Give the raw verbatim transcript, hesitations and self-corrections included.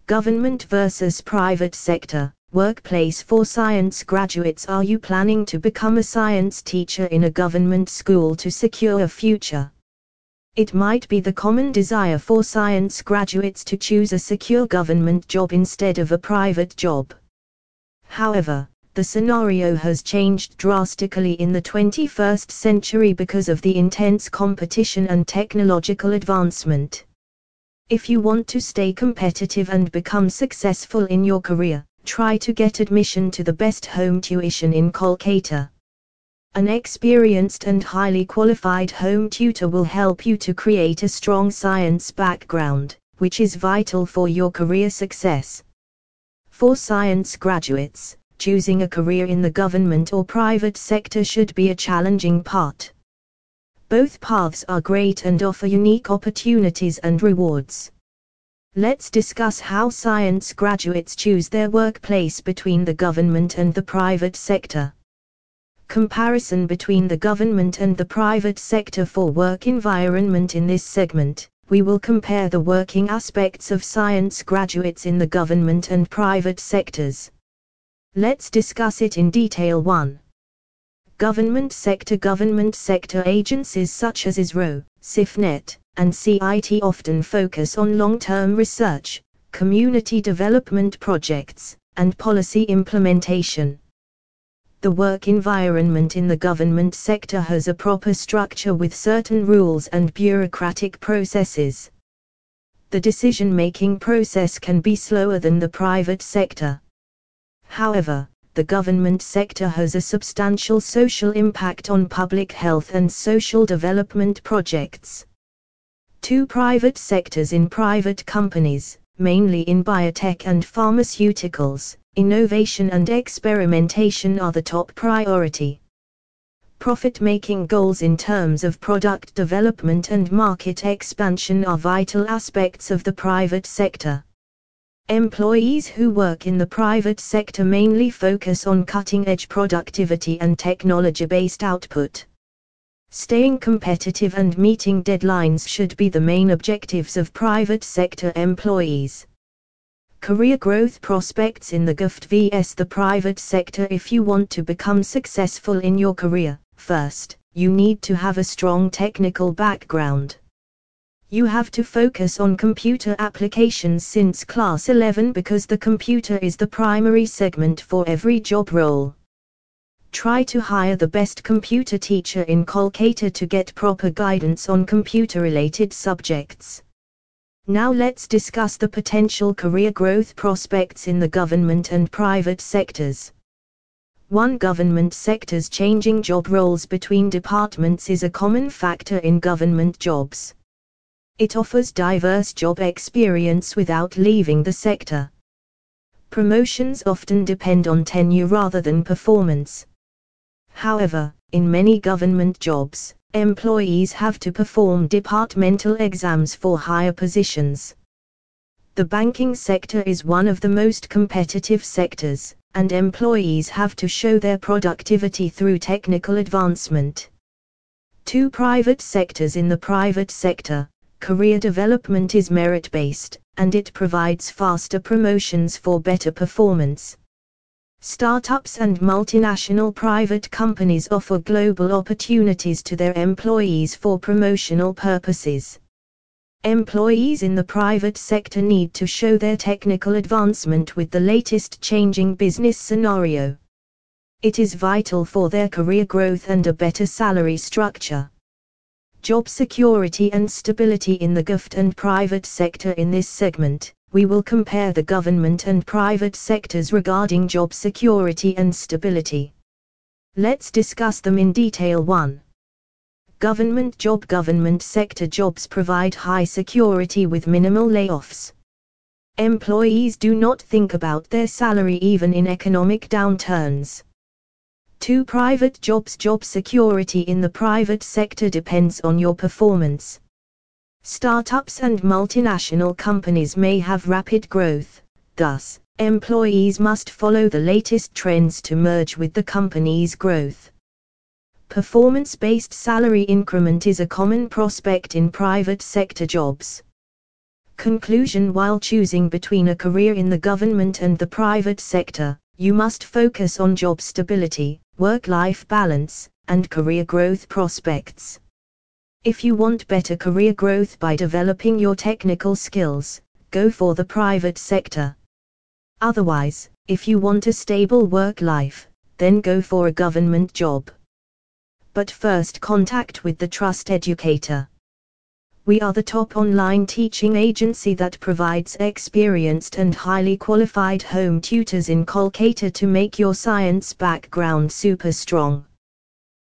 Government versus private sector. Workplace for science graduates. Are you planning to become a science teacher in a government school to secure a future? It might be the common desire for science graduates to choose a secure government job instead of a private job. However, the scenario has changed drastically in the twenty-first century because of the intense competition and technological advancement. If you want to stay competitive and become successful in your career, try to get admission to the best home tuition in Kolkata. An experienced and highly qualified home tutor will help you to create a strong science background, which is vital for your career success. For science graduates, choosing a career in the government or private sector should be a challenging part. Both paths are great and offer unique opportunities and rewards. Let's discuss how science graduates choose their workplace between the government and the private sector. Comparison between the government and the private sector for work environment. In this segment, we will compare the working aspects of science graduates in the government and private sectors. Let's discuss it in detail. one. Government sector. Government sector agencies such as ISRO, SIFNet, and C I T often focus on long-term research, community development projects, and policy implementation. The work environment in the government sector has a proper structure with certain rules and bureaucratic processes. The decision-making process can be slower than the private sector. However, the government sector has a substantial social impact on public health and social development projects. Two private sectors. In private companies, mainly in biotech and pharmaceuticals, innovation and experimentation are the top priority. Profit-making goals in terms of product development and market expansion are vital aspects of the private sector. Employees who work in the private sector mainly focus on cutting-edge productivity and technology-based output. Staying competitive and meeting deadlines should be the main objectives of private sector employees. Career growth prospects in the government versus the private sector. If you want to become successful in your career, first, you need to have a strong technical background. You have to focus on computer applications since class eleven because the computer is the primary segment for every job role. Try to hire the best computer teacher in Kolkata to get proper guidance on computer-related subjects. Now let's discuss the potential career growth prospects in the government and private sectors. one. Government sectors. Changing job roles between departments is a common factor in government jobs. It offers diverse job experience without leaving the sector. Promotions often depend on tenure rather than performance. However, in many government jobs, employees have to perform departmental exams for higher positions. The banking sector is one of the most competitive sectors, and employees have to show their productivity through technical advancement. two. Private sectors. In the private sector, career development is merit-based, and it provides faster promotions for better performance. Startups and multinational private companies offer global opportunities to their employees for promotional purposes. Employees in the private sector need to show their technical advancement with the latest changing business scenario. It is vital for their career growth and a better salary structure. Job security and stability in the government and private sector. In this segment, we will compare the government and private sectors regarding job security and stability. Let's discuss them in detail. one. Government job. Government sector jobs provide high security with minimal layoffs. Employees do not think about their salary even in economic downturns. two. Private jobs. Job security in the private sector depends on your performance. Startups and multinational companies may have rapid growth, thus, employees must follow the latest trends to merge with the company's growth. Performance-based salary increment is a common prospect in private sector jobs. Conclusion: while choosing between a career in the government and the private sector, you must focus on job stability, work-life balance, and career growth prospects. If you want better career growth by developing your technical skills, go for the private sector. Otherwise, if you want a stable work life, then go for a government job. But first, contact with the Trust Educator. We are the top online teaching agency that provides experienced and highly qualified home tutors in Kolkata to make your science background super strong.